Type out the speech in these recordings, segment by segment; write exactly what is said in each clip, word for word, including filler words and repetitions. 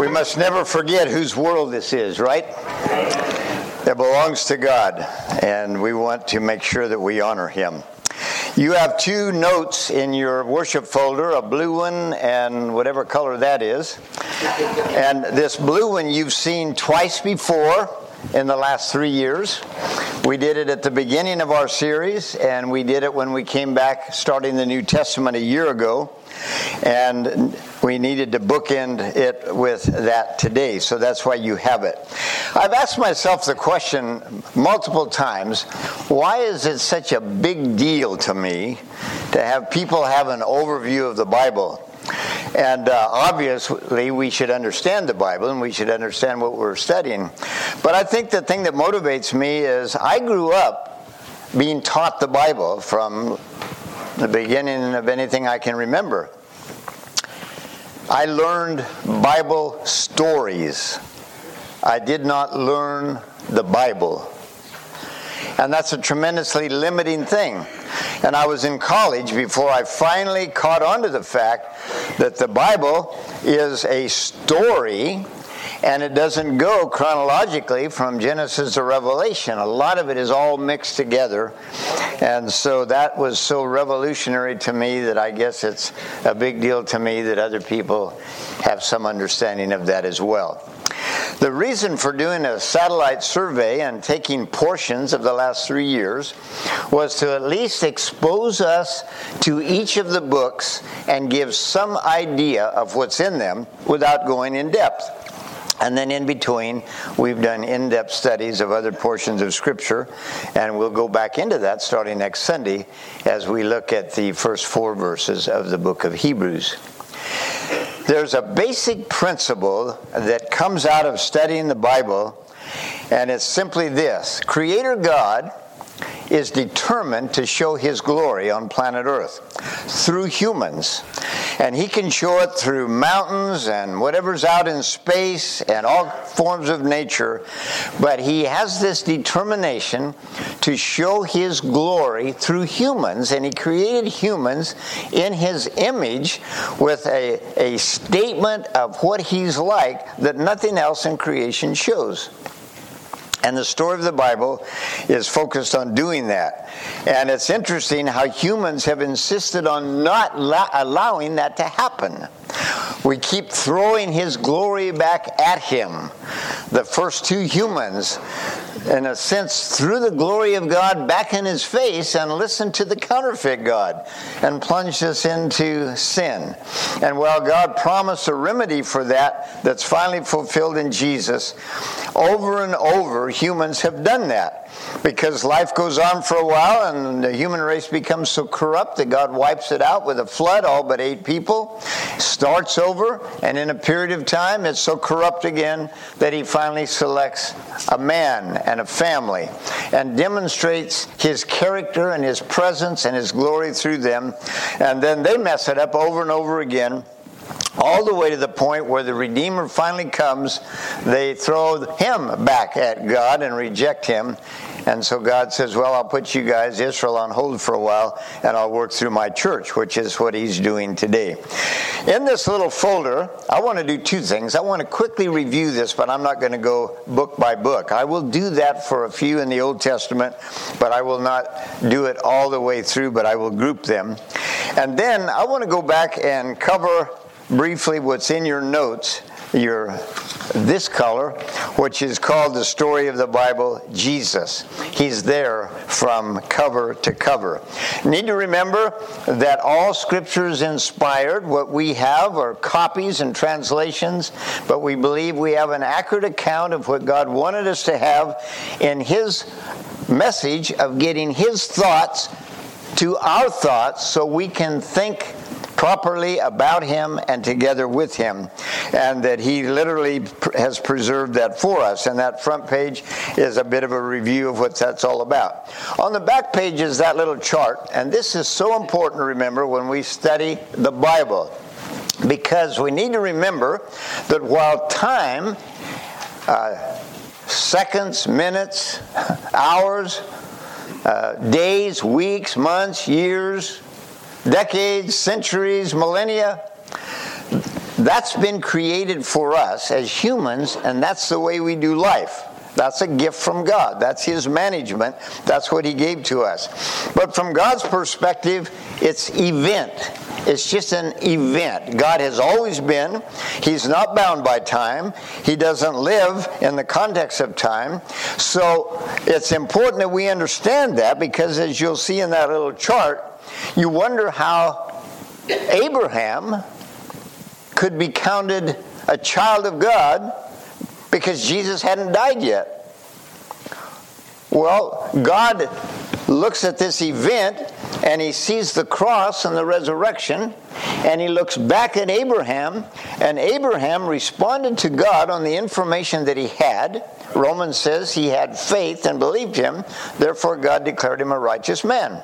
We must never forget whose world this is, right? It belongs to God, and we want to make sure that we honor Him. You have two notes in your worship folder, a blue one and whatever color that is. And this blue one you've seen twice before in the last three years. We did it at the beginning of our series, and we did it when we came back starting the New Testament a year ago. And we needed to bookend it with that today, so that's why you have it. I've asked myself the question multiple times, why is it such a big deal to me to have people have an overview of the Bible? And uh, obviously we should understand the Bible and we should understand what we're studying. But I think the thing that motivates me is I grew up being taught the Bible from the beginning of anything I can remember. I learned Bible stories. I did not learn the Bible. And that's a tremendously limiting thing. And I was in college before I finally caught on to the fact that the Bible is a story, and it doesn't go chronologically from Genesis to Revelation. A lot of it is all mixed together. And so that was so revolutionary to me that I guess it's a big deal to me that other people have some understanding of that as well. The reason for doing a satellite survey and taking portions of the last three years was to at least expose us to each of the books and give some idea of what's in them without going in depth. And then in between, we've done in-depth studies of other portions of Scripture, and we'll go back into that starting next Sunday as we look at the first four verses of the book of Hebrews. There's a basic principle that comes out of studying the Bible, and it's simply this. Creator God is determined to show His glory on planet Earth through humans. And He can show it through mountains and whatever's out in space and all forms of nature. But He has this determination to show His glory through humans. And He created humans in His image with a, a statement of what He's like that nothing else in creation shows. And the story of the Bible is focused on doing that. And it's interesting how humans have insisted on not la- allowing that to happen. We keep throwing His glory back at Him. The first two humans, in a sense, threw the glory of God back in His face and listened to the counterfeit God and plunged us into sin. And while God promised a remedy for that that's finally fulfilled in Jesus, over and over humans have done that. Because life goes on for a while and the human race becomes so corrupt that God wipes it out with a flood, all but eight people, starts over, and in a period of time it's so corrupt again that He finally selects a man and a family and demonstrates His character and His presence and His glory through them. And then they mess it up over and over again, all the way to the point where the Redeemer finally comes. They throw Him back at God and reject Him. And so God says, well, I'll put you guys, Israel, on hold for a while, and I'll work through my church, which is what He's doing today. In this little folder, I want to do two things. I want to quickly review this, but I'm not going to go book by book. I will do that for a few in the Old Testament, but I will not do it all the way through, but I will group them. And then I want to go back and cover briefly what's in your notes, your this color, which is called the story of the Bible, Jesus. He's there from cover to cover. Need to remember that all Scripture is inspired. What we have are copies and translations, but we believe we have an accurate account of what God wanted us to have in His message of getting His thoughts to our thoughts so we can think properly about Him and together with Him, and that He literally has preserved that for us. And that front page is a bit of a review of what that's all about. On the back page is that little chart, and this is so important to remember when we study the Bible, because we need to remember that while time, uh, seconds, minutes, hours, uh, days, weeks, months, years, decades, centuries, millennia, that's been created for us as humans, and that's the way we do life. That's a gift from God. That's His management. That's what He gave to us. But from God's perspective, it's event. It's just an event. God has always been. He's not bound by time. He doesn't live in the context of time. So it's important that we understand that, because as you'll see in that little chart, you wonder how Abraham could be counted a child of God because Jesus hadn't died yet. Well, God looks at this event and He sees the cross and the resurrection, and He looks back at Abraham, and Abraham responded to God on the information that he had. Romans says he had faith and believed Him, therefore God declared him a righteous man.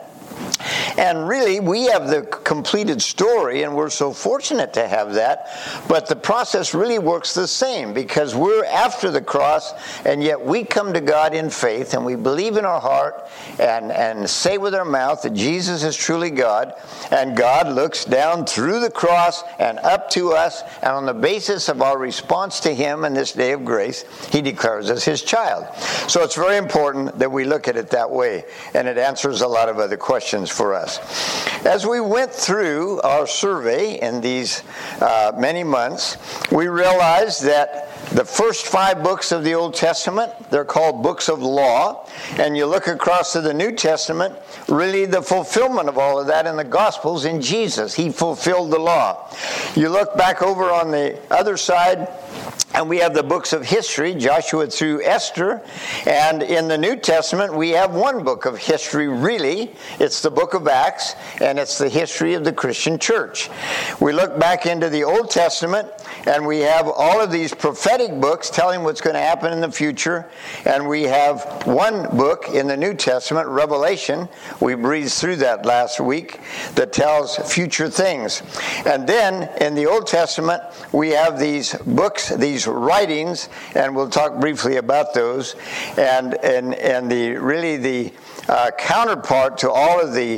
And really, we have the completed story, and we're so fortunate to have that. But the process really works the same, because we're after the cross, and yet we come to God in faith, and we believe in our heart and, and say with our mouth that Jesus is truly God. And God looks down through the cross and up to us, and on the basis of our response to Him in this day of grace, He declares us His child. So it's very important that we look at it that way, and it answers a lot of other questions for us. As we went through our survey in these uh, many months, we realized that the first five books of the Old Testament, they're called books of law. And you look across to the New Testament, really the fulfillment of all of that in the Gospels in Jesus. He fulfilled the law. You look back over on the other side, and we have the books of history, Joshua through Esther. And in the New Testament, we have one book of history, really. It's the book of Acts, and it's the history of the Christian church. We look back into the Old Testament, and we have all of these prophetic books telling what's going to happen in the future. And we have one book in the New Testament, Revelation. We breezed through that last week, that tells future things. And then in the Old Testament, we have these books, these writings, and we'll talk briefly about those. And and and the really the uh, counterpart to all of the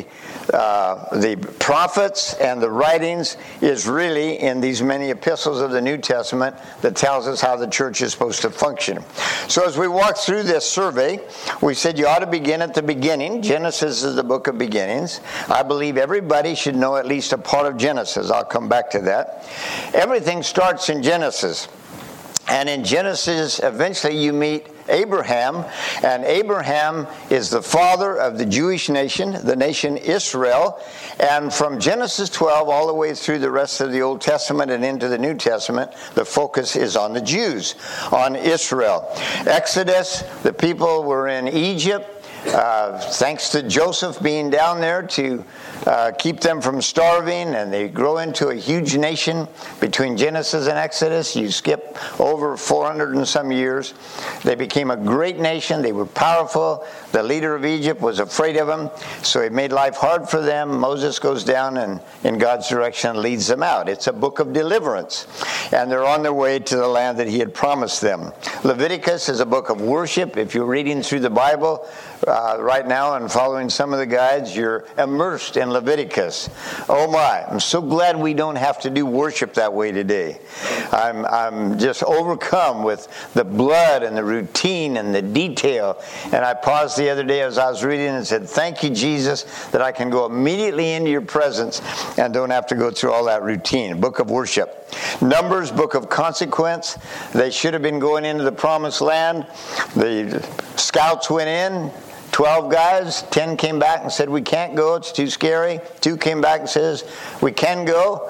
uh, the prophets and the writings is really in these many epistles of the New Testament that tells us how the church is supposed to function. So as we walk through this survey, we said you ought to begin at the beginning. Genesis is the book of beginnings. I believe everybody should know at least a part of Genesis. I'll come back to that. Everything starts in Genesis. And in Genesis, eventually you meet Abraham, and Abraham is the father of the Jewish nation, the nation Israel. And from Genesis twelve all the way through the rest of the Old Testament and into the New Testament, the focus is on the Jews, on Israel. Exodus, the people were in Egypt. Uh, thanks to Joseph being down there to uh, keep them from starving, and they grow into a huge nation. Between Genesis and Exodus, you skip over four hundred and some years. They became a great nation. They were powerful. The leader of Egypt was afraid of them, so it made life hard for them. Moses goes down and in God's direction leads them out. It's a book of deliverance, and they're on their way to the land that He had promised them. Leviticus is a book of worship. If you're reading through the Bible Uh, right now and following some of the guides, you're immersed in Leviticus. Oh my, I'm so glad we don't have to do worship that way today. I'm, I'm just overcome with the blood and the routine and the detail. And I paused the other day as I was reading and said, thank you, Jesus, that I can go immediately into your presence and don't have to go through all that routine. Book of worship. Numbers, book of consequence. They should have been going into the promised land. The scouts went in. Twelve guys, ten came back and said, we can't go, it's too scary. Two came back and says, we can go.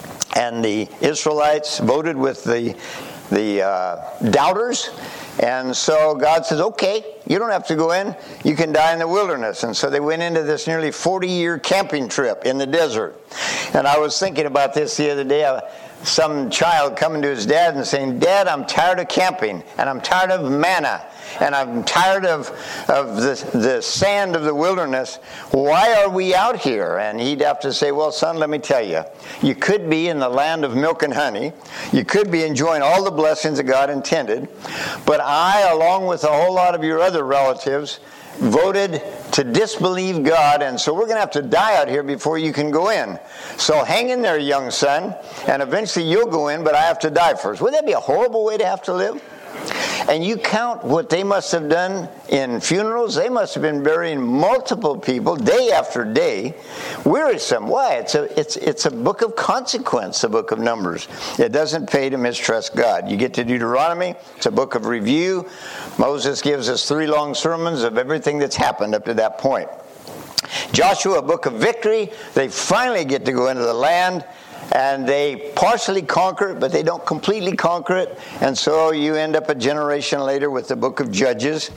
And the Israelites voted with the, the uh, doubters. And so God says, okay, you don't have to go in. You can die in the wilderness. And so they went into this nearly forty-year camping trip in the desert. And I was thinking about this the other day. I, some child coming to his dad and saying, Dad, I'm tired of camping, and I'm tired of manna, and I'm tired of, of the, the sand of the wilderness. Why are we out here? And he'd have to say, well, son, let me tell you. You could be in the land of milk and honey. You could be enjoying all the blessings that God intended. But I, along with a whole lot of your other relatives, voted to disbelieve God, and so we're going to have to die out here before you can go in. So hang in there, young son, and eventually you'll go in, but I have to die first. Wouldn't that be a horrible way to have to live? And you count what they must have done in funerals. They must have been burying multiple people day after day. Wearisome. Why? It's a, it's, it's a book of consequence, the book of Numbers. It doesn't pay to mistrust God. You get to Deuteronomy. It's a book of review. Moses gives us three long sermons of everything that's happened up to that point. Joshua, a book of victory. They finally get to go into the land. And they partially conquer it, but they don't completely conquer it. And so you end up a generation later with the book of Judges.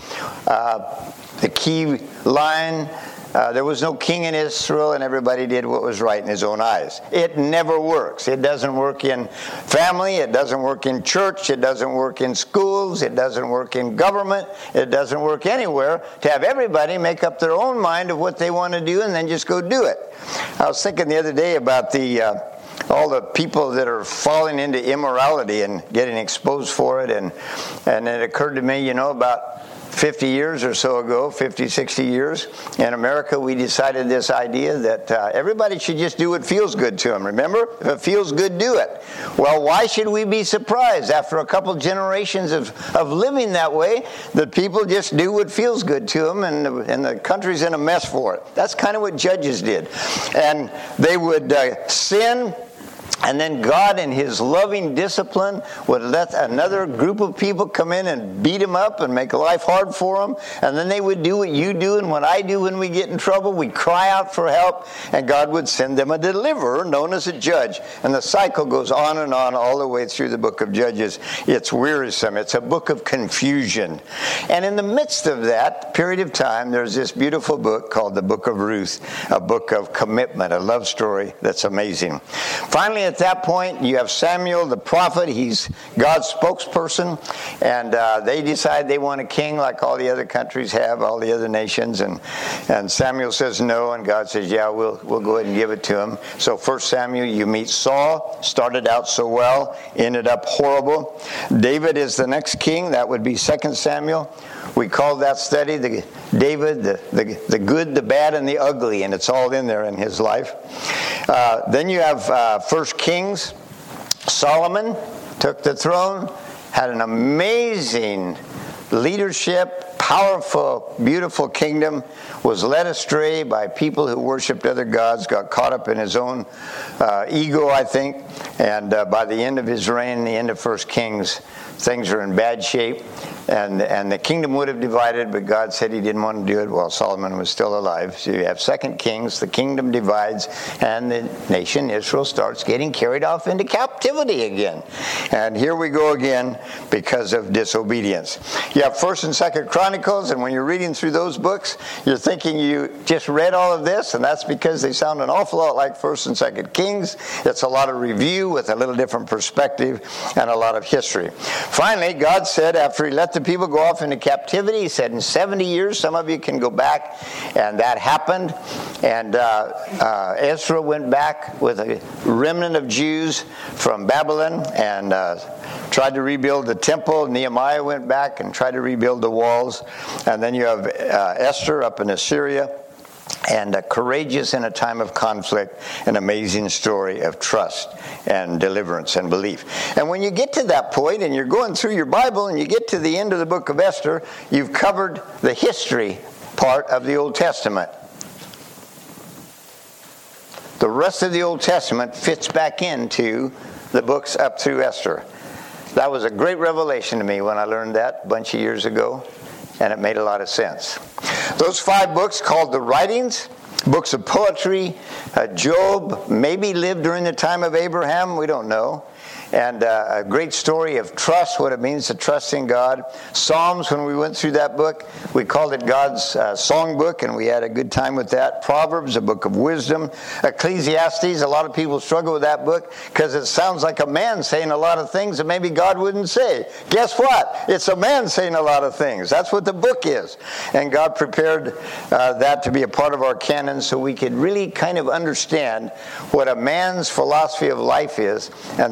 Uh, the key line, uh, there was no king in Israel, and everybody did what was right in his own eyes. It never works. It doesn't work in family. It doesn't work in church. It doesn't work in schools. It doesn't work in government. It doesn't work anywhere to have everybody make up their own mind of what they want to do and then just go do it. I was thinking the other day about the... Uh, all the people that are falling into immorality and getting exposed for it. And, and it occurred to me, you know, about fifty years or so ago, fifty, sixty years, in America, we decided this idea that uh, everybody should just do what feels good to them. Remember? If it feels good, do it. Well, why should we be surprised after a couple generations of, of living that way that people just do what feels good to them, and the, and the country's in a mess for it? That's kind of what Judges did. And they would uh, sin. And then God, in his loving discipline, would let another group of people come in and beat them up and make life hard for them. And then they would do what you do and what I do when we get in trouble. We'd cry out for help, and God would send them a deliverer known as a judge. And the cycle goes on and on all the way through the book of Judges. It's wearisome. It's a book of confusion. And in the midst of that period of time, there's this beautiful book called the Book of Ruth, a book of commitment, a love story that's amazing. Finally, at that point, you have Samuel the prophet. He's God's spokesperson, and uh, they decide they want a king like all the other countries have, all the other nations. And and Samuel says no, and God says, yeah, we'll we'll go ahead and give it to him. So First Samuel, you meet Saul. Started out so well, ended up horrible. David is the next king. That would be Second Samuel. We call that study the David, the, the, the good, the bad, and the ugly, and it's all in there in his life. Uh, then you have uh, First Kings. Solomon took the throne, had an amazing leadership, powerful, beautiful kingdom, was led astray by people who worshipped other gods, got caught up in his own uh, ego, I think, and uh, by the end of his reign, the end of First Kings, things are in bad shape, and and the kingdom would have divided, but God said he didn't want to do it while Solomon was still alive. So you have Second Kings, the kingdom divides, and the nation, Israel, starts getting carried off into captivity again. And here we go again because of disobedience. You have First and Second Chronicles, and when you're reading through those books, you're thinking you just read all of this, and that's because they sound an awful lot like First and Second Kings. It's a lot of review with a little different perspective and a lot of history. Finally, God said, after he let the people go off into captivity, he said, in seventy years, some of you can go back. And that happened. And uh, uh, Ezra went back with a remnant of Jews from Babylon and uh, tried to rebuild the temple. Nehemiah went back and tried to rebuild the walls. And then you have uh, Esther up in Assyria. And uh, courageous in a time of conflict, an amazing story of trust and deliverance and belief. And when you get to that point and you're going through your Bible and you get to the end of the book of Esther, you've covered the history part of the Old Testament. The rest of the Old Testament fits back into the books up through Esther. That was a great revelation to me when I learned that a bunch of years ago. And it made a lot of sense. Those five books called the Writings, books of poetry. uh, Job maybe lived during the time of Abraham, we don't know. And uh, a great story of trust, what it means to trust in God. Psalms, when we went through that book, we called it God's uh, songbook, and we had a good time with that. Proverbs, a book of wisdom. Ecclesiastes, a lot of people struggle with that book because it sounds like a man saying a lot of things that maybe God wouldn't say. Guess what? It's a man saying a lot of things. That's what the book is. And God prepared uh, that to be a part of our canon so we could really kind of understand what a man's philosophy of life is, and sometimes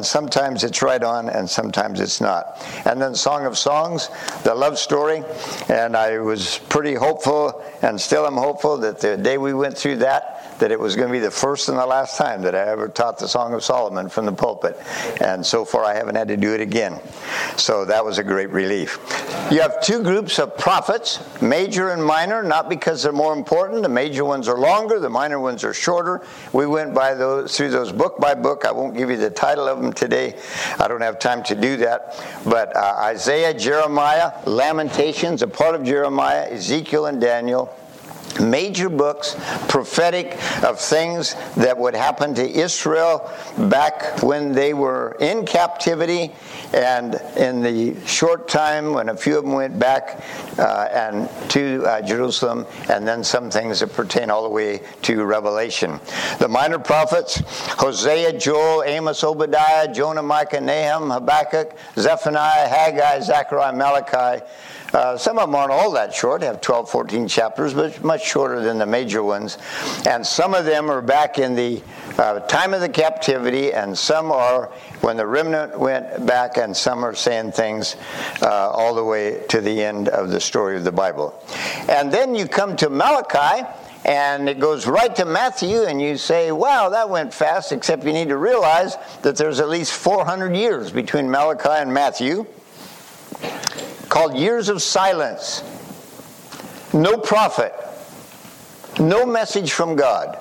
sometimes it's right on and sometimes it's not. And then Song of Songs, the love story. And I was pretty hopeful and still am hopeful that the day we went through that, that it was going to be the first and the last time that I ever taught the Song of Solomon from the pulpit. And so far I haven't had to do it again. So that was a great relief. You have two groups of prophets, major and minor, not because they're more important. The major ones are longer, the minor ones are shorter. We went by those through those book by book. I won't give you the title of them today. I don't have time to do that. But uh, Isaiah, Jeremiah, Lamentations, a part of Jeremiah, Ezekiel, and Daniel. Major books, prophetic of things that would happen to Israel back when they were in captivity, and in the short time when a few of them went back uh, and to uh, Jerusalem, and then some things that pertain all the way to Revelation. The minor prophets, Hosea, Joel, Amos, Obadiah, Jonah, Micah, Nahum, Habakkuk, Zephaniah, Haggai, Zechariah, Malachi. Uh, some of them aren't all that short, they have twelve, fourteen chapters, but much shorter than the major ones. And some of them are back in the uh, time of the captivity, and some are when the remnant went back, and some are saying things uh, all the way to the end of the story of the Bible. And then you come to Malachi, and it goes right to Matthew, and you say, wow, that went fast, except you need to realize that there's at least four hundred years between Malachi and Matthew, called years of silence. No prophet. No message from God.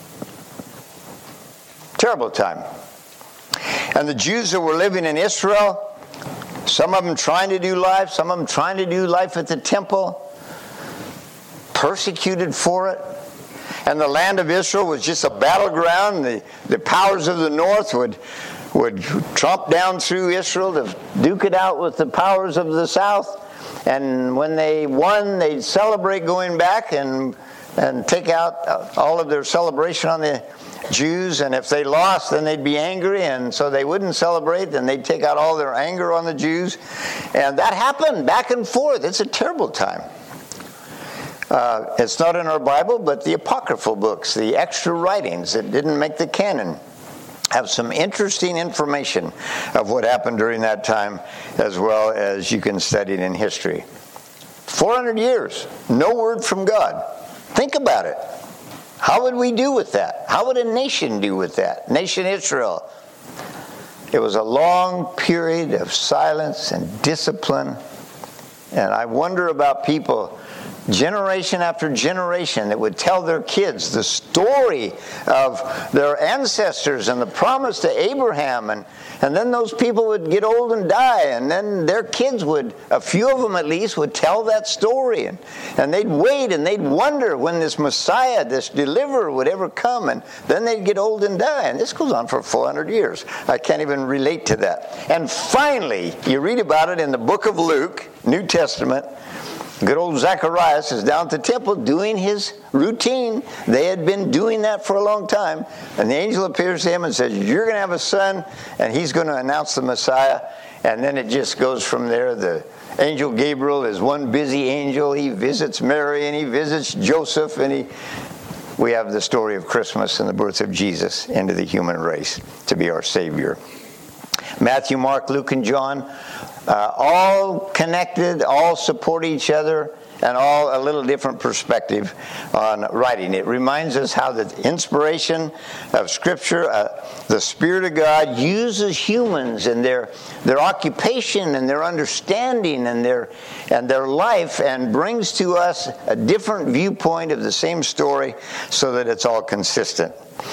Terrible time. And the Jews that were living in Israel, some of them trying to do life, some of them trying to do life at the temple, persecuted for it. And the land of Israel was just a battleground. The, the powers of the north would would tromp down through Israel to duke it out with the powers of the south. And when they won, they'd celebrate going back and and take out all of their celebration on the Jews. And if they lost, then they'd be angry, and so they wouldn't celebrate, and they'd take out all their anger on the Jews. And that happened back and forth. It's a terrible time. Uh, it's not in our Bible, but the apocryphal books, the extra writings that didn't make the canon, have some interesting information of what happened during that time, as well as you can study it in history. four hundred years, no word from God. Think about it. How would we do with that? How would a nation do with that? Nation Israel. It was a long period of silence and discipline. And I wonder about people, generation after generation, that would tell their kids the story of their ancestors and the promise to Abraham, and, and then those people would get old and die, and then their kids would, a few of them at least, would tell that story, and, and they'd wait and they'd wonder when this Messiah, this deliverer would ever come, and then they'd get old and die. And this goes on for four hundred years. I can't even relate to that. And finally, you read about it in the book of Luke, New Testament. Good old Zacharias is down at the temple doing his routine. They had been doing that for a long time. And the angel appears to him and says, you're going to have a son, and he's going to announce the Messiah. And then it just goes from there. The angel Gabriel is one busy angel. He visits Mary, and he visits Joseph, and he... we have the story of Christmas and the birth of Jesus into the human race to be our Savior. Matthew, Mark, Luke, and John, Uh, all connected, all support each other, and all a little different perspective on writing. It reminds us how the inspiration of Scripture, uh, the Spirit of God, uses humans and their their occupation and their understanding and their and their life, and brings to us a different viewpoint of the same story, so that it's all consistent.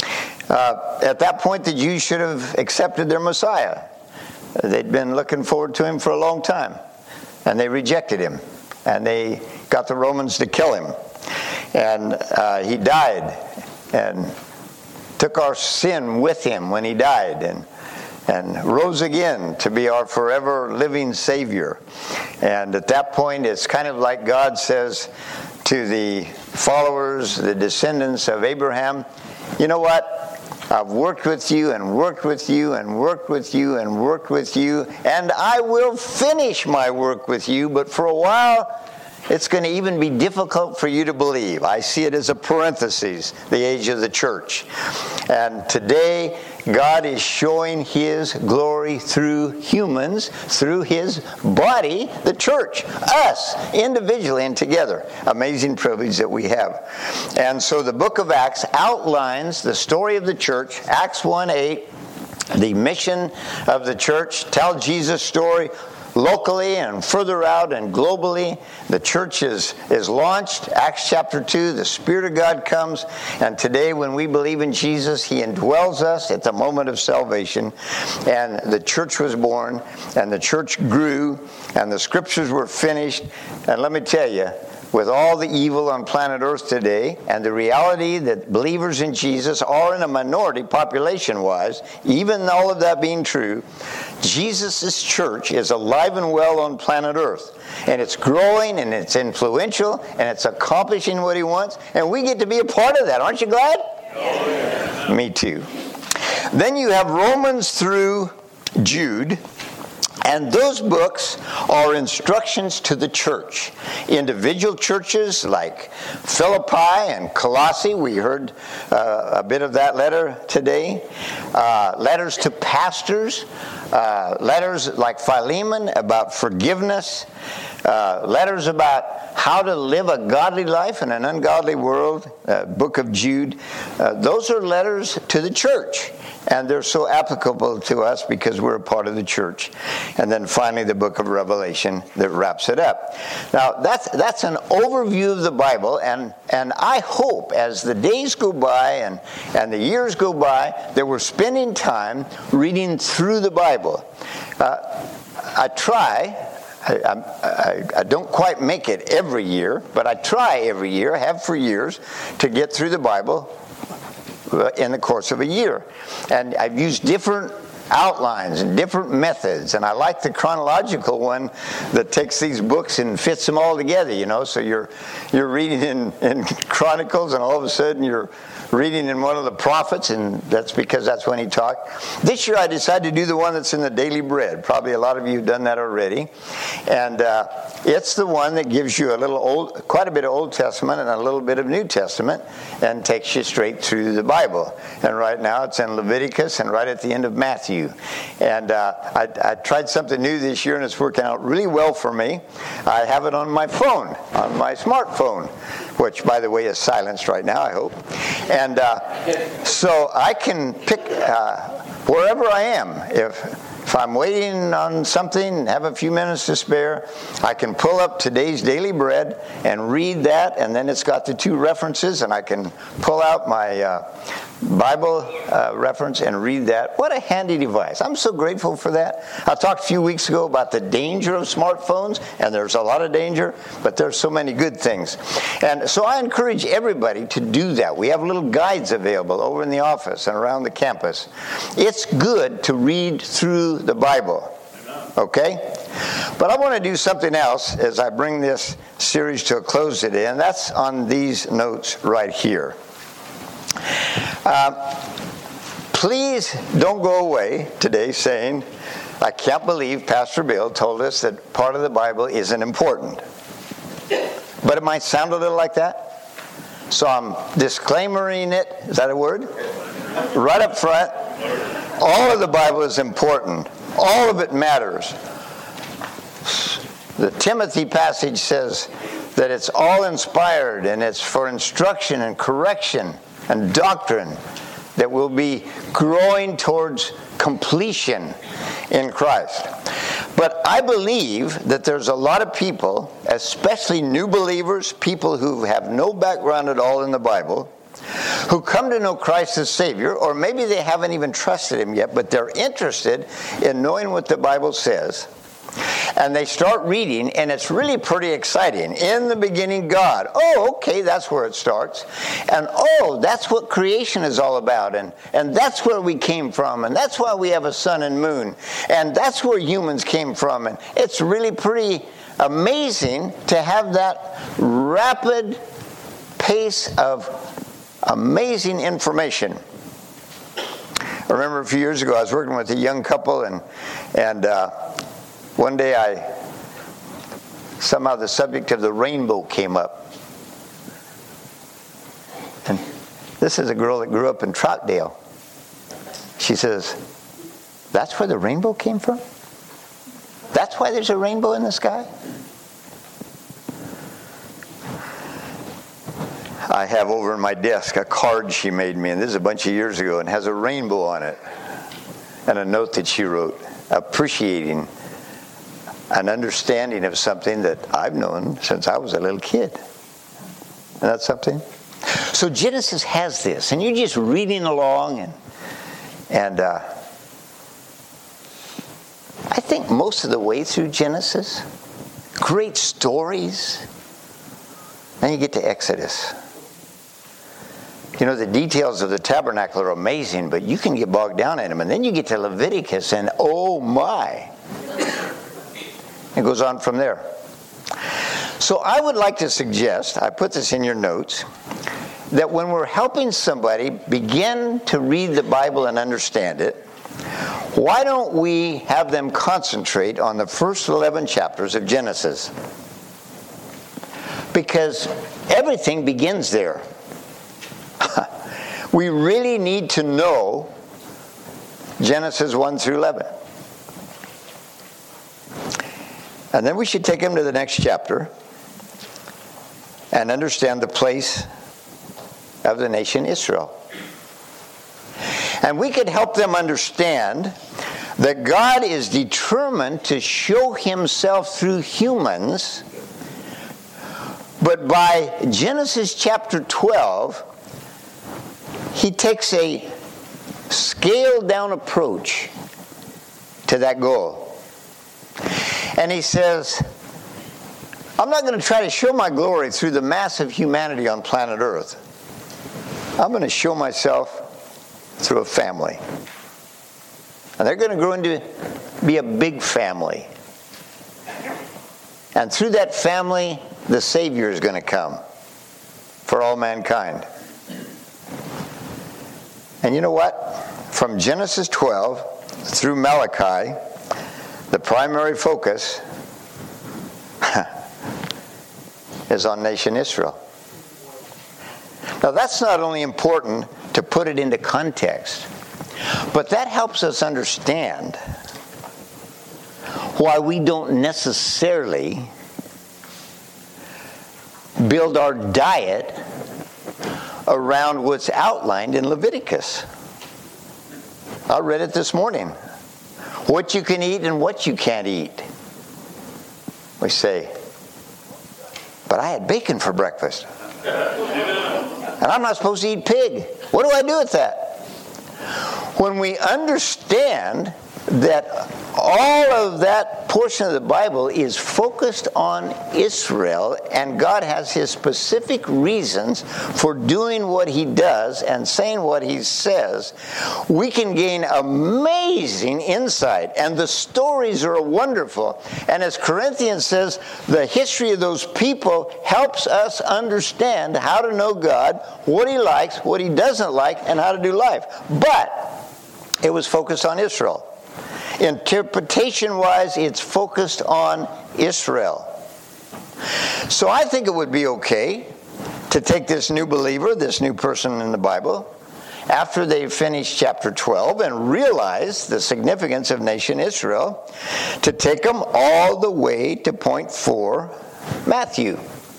Uh, at that point, the Jews should have accepted their Messiah. They'd been looking forward to him for a long time, and they rejected him, and they got the Romans to kill him, and uh, he died and took our sin with him when he died, and and rose again to be our forever living Savior. And at that point, it's kind of like God says to the followers, the descendants of Abraham, you know what? I've worked with you and worked with you and worked with you and worked with you, and I will finish my work with you, but for a while, it's going to even be difficult for you to believe. I see it as a parenthesis, the age of the church. And today, God is showing His glory through humans, through His body, the church, us, individually and together. Amazing privilege that we have. And so the book of Acts outlines the story of the church, Acts one eight, the mission of the church, tell Jesus' story locally and further out and globally. The church is, is launched. Acts chapter two, the Spirit of God comes. And today when we believe in Jesus, He indwells us at the moment of salvation. And the church was born, and the church grew, and the scriptures were finished. And let me tell you, with all the evil on planet Earth today, and the reality that believers in Jesus are in a minority population-wise, even all of that being true, Jesus' church is alive and well on planet Earth. And it's growing, and it's influential, and it's accomplishing what He wants. And we get to be a part of that. Aren't you glad? Oh, yeah. Me too. Then you have Romans through Jude. And those books are instructions to the church. Individual churches like Philippi and Colossae, we heard uh, a bit of that letter today. Uh, letters to pastors, uh, letters like Philemon about forgiveness, uh, letters about how to live a godly life in an ungodly world, uh, book of Jude. Uh, those are letters to the church. And they're so applicable to us because we're a part of the church. And then finally, the book of Revelation that wraps it up. Now, that's that's an overview of the Bible. And, and I hope as the days go by and, and the years go by that we're spending time reading through the Bible. Uh, I try... I, I, I don't quite make it every year, but I try every year, I have for years, to get through the Bible in the course of a year. And I've used different outlines and different methods, and I like the chronological one that takes these books and fits them all together, you know. So you're you're reading in, in Chronicles, and all of a sudden you're reading in one of the prophets, and that's because that's when he talked. This year I decided to do the one that's in the Daily Bread. Probably a lot of you have done that already. And uh, it's the one that gives you a little old, quite a bit of Old Testament and a little bit of New Testament, and takes you straight through the Bible. And right now it's in Leviticus and right at the end of Matthew. And uh, I, I tried something new this year, and it's working out really well for me. I have it on my phone, on my smartphone, which, by the way, is silenced right now, I hope. And uh, so I can pick uh, wherever I am. If, if I'm waiting on something, have a few minutes to spare, I can pull up today's Daily Bread and read that, and then it's got the two references, and I can pull out my uh, Bible uh, reference and read that. What a handy device. I'm so grateful for that. I talked a few weeks ago about the danger of smartphones, and there's a lot of danger, but there's so many good things. And so I encourage everybody to do that. We have little guides available over in the office and around the campus. It's good to read through the Bible. Okay? But I want to do something else as I bring this series to a close today, and that's on these notes right here. Uh, please don't go away today saying, I can't believe Pastor Bill told us that part of the Bible isn't important. But it might sound a little like that. So I'm disclaimering it. Is that a word? Right up front. All of the Bible is important. All of it matters. The Timothy passage says that it's all inspired and it's for instruction and correction and doctrine, that will be growing towards completion in Christ. But I believe that there's a lot of people, especially new believers, people who have no background at all in the Bible, who come to know Christ as Savior, or maybe they haven't even trusted Him yet, but they're interested in knowing what the Bible says. And they start reading, and it's really pretty exciting. In the beginning, God. Oh, okay, that's where it starts. And oh, that's what creation is all about. And, and that's where we came from. And that's why we have a sun and moon. And that's where humans came from. And it's really pretty amazing to have that rapid pace of amazing information. I remember a few years ago, I was working with a young couple, and and uh, one day I, somehow the subject of the rainbow came up. And this is a girl that grew up in Troutdale. She says, that's where the rainbow came from? That's why there's a rainbow in the sky? I have over in my desk a card she made me, and this is a bunch of years ago, and has a rainbow on it. And a note that she wrote, appreciating an understanding of something that I've known since I was a little kid. Isn't that something? So Genesis has this, and you're just reading along, and and uh, I think most of the way through Genesis, great stories. Then you get to Exodus. You know, the details of the tabernacle are amazing, but you can get bogged down in them. And then you get to Leviticus, and oh my. It goes on from there. So I would like to suggest, I put this in your notes, that when we're helping somebody begin to read the Bible and understand it, why don't we have them concentrate on the first eleven chapters of Genesis? Because everything begins there. We really need to know Genesis one through eleven. And then we should take them to the next chapter and understand the place of the nation Israel. And we could help them understand that God is determined to show himself through humans, but by Genesis chapter twelve, he takes a scaled down approach to that goal. And he says, I'm not going to try to show my glory through the mass of humanity on planet Earth. I'm going to show myself through a family. And they're going to grow into be a big family. And through that family, the Savior is going to come for all mankind. And you know what? From Genesis twelve through Malachi, the primary focus is on nation Israel. Now that's not only important to put it into context, but that helps us understand why we don't necessarily build our diet around what's outlined in Leviticus. I read it this morning. What you can eat and what you can't eat. We say, but I had bacon for breakfast. And I'm not supposed to eat pig. What do I do with that? When we understand that all of that portion of the Bible is focused on Israel, and God has his specific reasons for doing what he does and saying what he says, we can gain amazing insight. And the stories are wonderful. And as Corinthians says, the history of those people helps us understand how to know God, what he likes, what he doesn't like, and how to do life. But it was focused on Israel. Interpretation-wise, it's focused on Israel. So I think it would be okay to take this new believer, this new person in the Bible, after they finish chapter twelve and realize the significance of nation Israel, to take them all the way to point four, Matthew.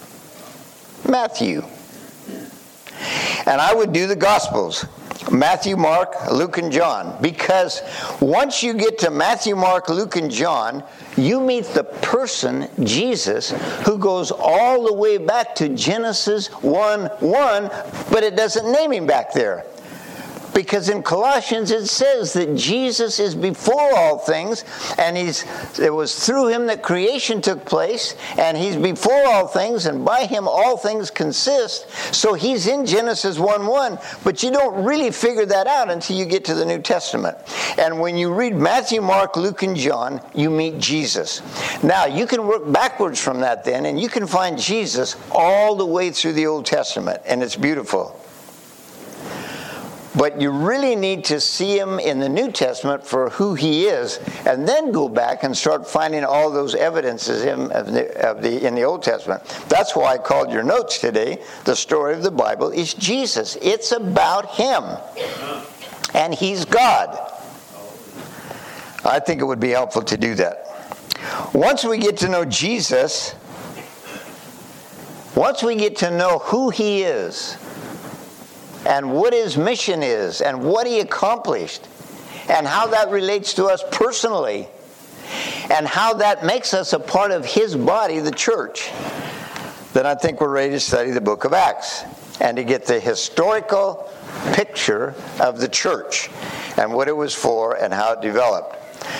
Matthew. And I would do the Gospels. Matthew, Mark, Luke, and John. Because once you get to Matthew, Mark, Luke, and John, you meet the person, Jesus, who goes all the way back to Genesis one one, but it doesn't name him back there. Because in Colossians it says that Jesus is before all things, and he's it was through him that creation took place, and he's before all things, and by him all things consist. So he's in Genesis one one, but you don't really figure that out until you get to the New Testament. And when you read Matthew, Mark, Luke, and John, you meet Jesus. Now, you can work backwards from that then, and you can find Jesus all the way through the Old Testament, and it's beautiful. But you really need to see him in the New Testament for who he is, and then go back and start finding all those evidences of the, of the, in the Old Testament. That's why I called your notes today, the story of the Bible is Jesus. It's about him. and He's God. I think it would be helpful to do that. Once we get to know Jesus, once we get to know who He is, and what His mission is, and what He accomplished, and how that relates to us personally, and how that makes us a part of His body, the church, then I think we're ready to study the book of Acts and to get the historical picture of the church and what it was for and how it developed.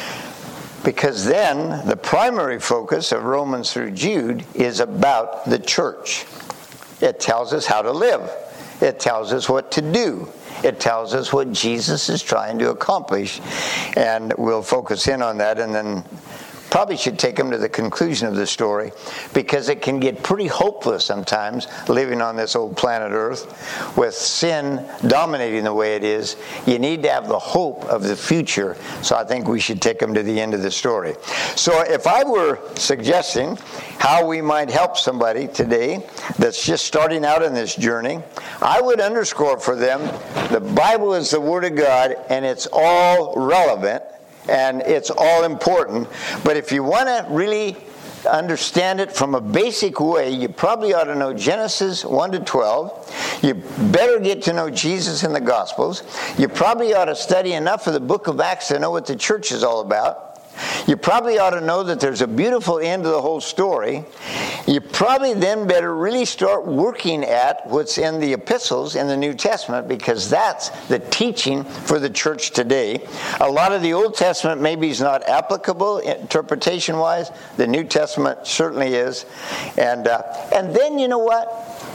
Because then the primary focus of Romans through Jude is about the church. It tells us how to live. It tells us what to do. It tells us what Jesus is trying to accomplish. And we'll focus in on that, and then probably should take them to the conclusion of the story, because it can get pretty hopeless sometimes living on this old planet Earth with sin dominating the way it is. You need to have the hope of the future, so I think we should take them to the end of the story. So if I were suggesting how we might help somebody today that's just starting out in this journey, I would underscore for them the Bible is the Word of God, and it's all relevant. And it's all important. But if you want to really understand it from a basic way, you probably ought to know Genesis one to twelve. You better get to know Jesus in the Gospels. You probably ought to study enough of the book of Acts to know what the church is all about. You probably ought to know that there's a beautiful end to the whole story. You probably then better really start working at what's in the epistles in the New Testament, because that's the teaching for the church today. A lot of the Old Testament maybe is not applicable interpretation-wise. The New Testament certainly is. And, uh, and then, you know what?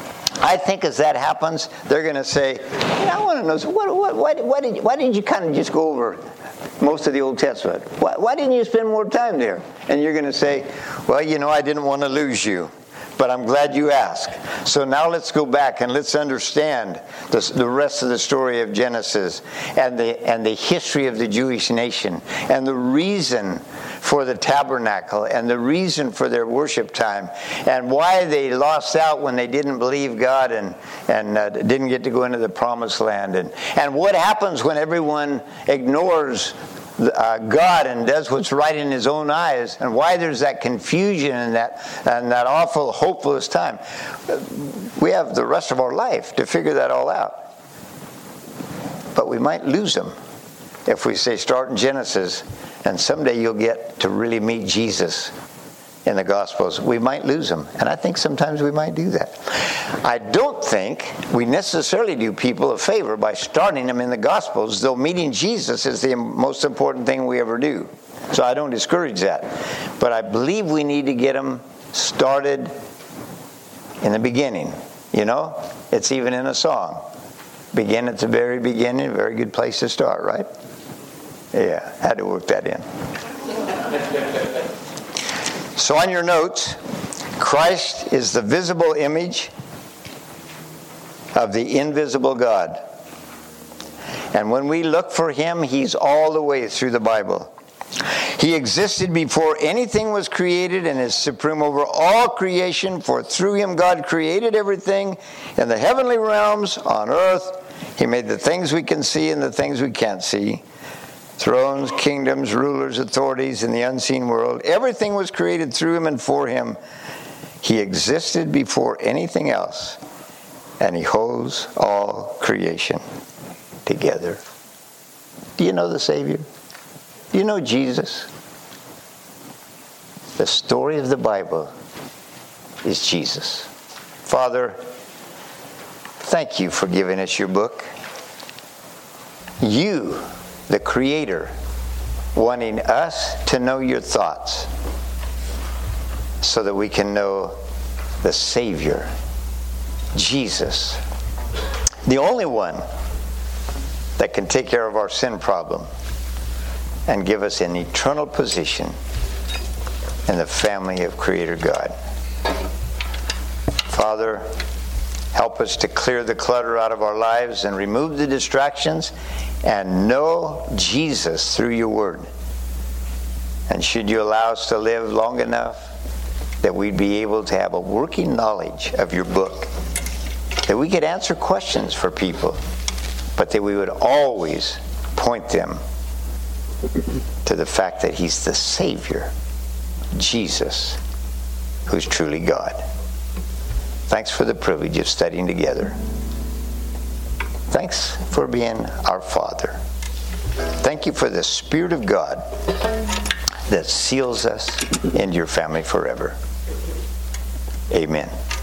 I think as that happens, they're going to say, hey, I want to know, so what, what, why, why, did, why didn't you kind of just go over most of the Old Testament? Why, why didn't you spend more time there? And you're going to say, well, you know, I didn't want to lose you, but I'm glad you asked. So now let's go back and let's understand the, the rest of the story of Genesis and the, and the history of the Jewish nation and the reason for the tabernacle and the reason for their worship time and why they lost out when they didn't believe God and, and uh, didn't get to go into the promised land, and, and what happens when everyone ignores Uh, God and does what's right in his own eyes, and why there's that confusion and that and that awful hopeless time. We have the rest of our life to figure that all out, but we might lose them if we say start in Genesis and someday you'll get to really meet Jesus in the Gospels. We might lose them, and I think sometimes we might do that. I don't think we necessarily do people a favor by starting them in the Gospels, though meeting Jesus is the most important thing we ever do. So I don't discourage that. But I believe we need to get them started in the beginning. You know, it's even in a song. Begin at the very beginning, a very good place to start, right? Yeah, had to work that in. So on your notes, Christ is the visible image of the invisible God. And when we look for him, he's all the way through the Bible. He existed before anything was created and is supreme over all creation, for through him God created everything in the heavenly realms, on earth. He made the things we can see and the things we can't see. Thrones, kingdoms, rulers, authorities in the unseen world. Everything was created through him and for him. He existed before anything else, and he holds all creation together. Do you know the Savior? Do you know Jesus? The story of the Bible is Jesus. Father, thank you for giving us your book. You, the Creator, wanting us to know your thoughts so that we can know the Savior, Jesus, the only one that can take care of our sin problem and give us an eternal position in the family of Creator God. Father, help us to clear the clutter out of our lives and remove the distractions and know Jesus through your word. And should you allow us to live long enough that we'd be able to have a working knowledge of your book, that we could answer questions for people, but that we would always point them to the fact that he's the Savior, Jesus, who's truly God. Thanks for the privilege of studying together. Thanks for being our Father. Thank you for the Spirit of God that seals us into your family forever. Amen.